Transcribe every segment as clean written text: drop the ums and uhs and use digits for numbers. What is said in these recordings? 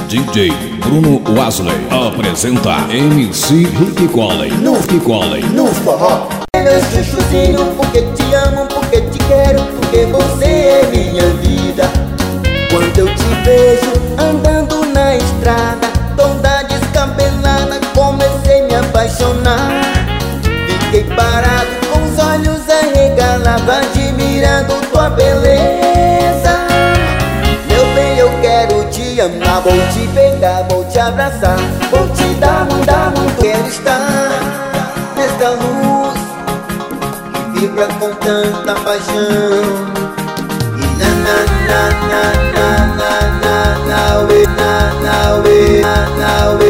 DJ Bruno Wesley apresenta MC Rick Collen no forró. Meu chuchuzinho, porque te amo, porque te quero, porque você é minha vida. Quando eu te vejo andando na estrada, toda descabelada, comecei a me apaixonar. Fiquei parado com os olhos arregalados, admirando tua beleza. Meu bem, eu quero te amar, vou te pegar, vou te abraçar, vou te dar muito, quero estar nesta luz que vibra com tanta paixão. E na na na na na na na na we na na we na we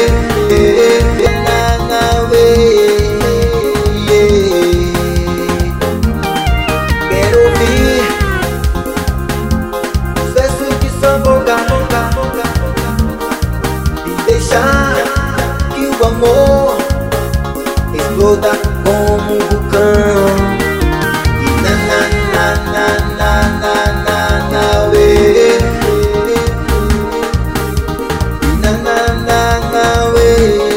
na na we. Quero ouvir os versos que só vão e deixar que o amor exploda como um vulcão. E na na na na na na na na we. E na na na na we.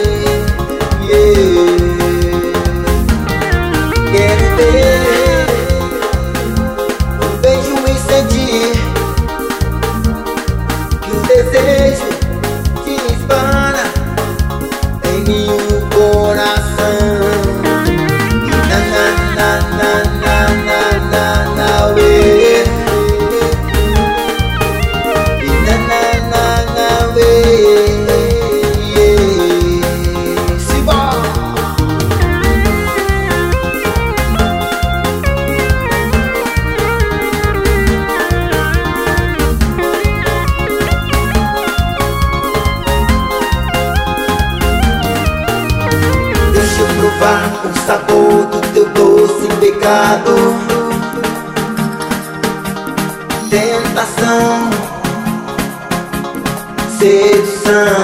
Quero ver um beijo e sentir que o desejo te espana em meu coração. E na na na na na na na na we. E na na na na we. Simbora! Deixa eu provar o sabor do teu doce pecado. Tentação, sedução.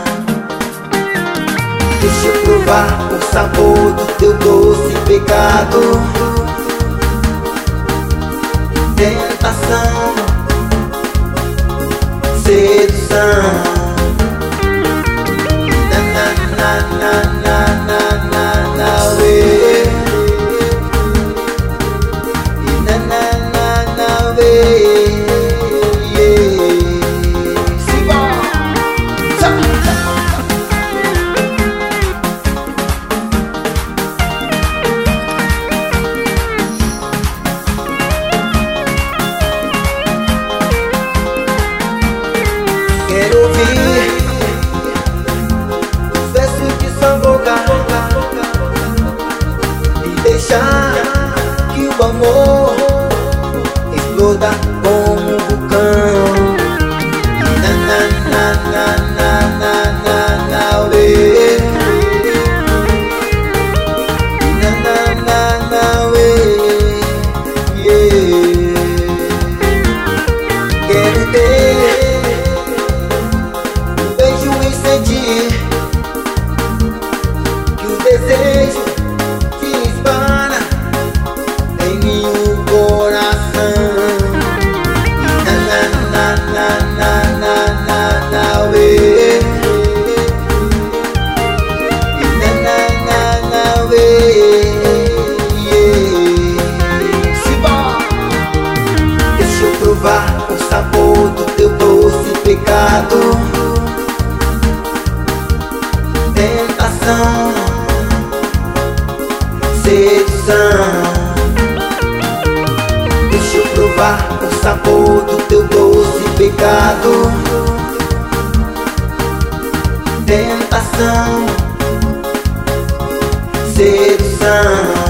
Deixa eu provar o sabor do teu doce pecado. Tentação, sedução. Na na na na na na na na we. E na na na na we. Simbora! Quero ouvir os versos que são boca e deixar que o amor exploda como um vulcão. E na na na na na na na na we. E na na na na we. Quero ter um beijo e sentir que o desejo te espana em meu coração. E na na na na na na na na we. E na na na na we. Simbora! Deixa eu provar o sabor do teu doce pecado. Tentação, sedução. Deixa eu provar o sabor do teu doce pecado. Tentação, sedução.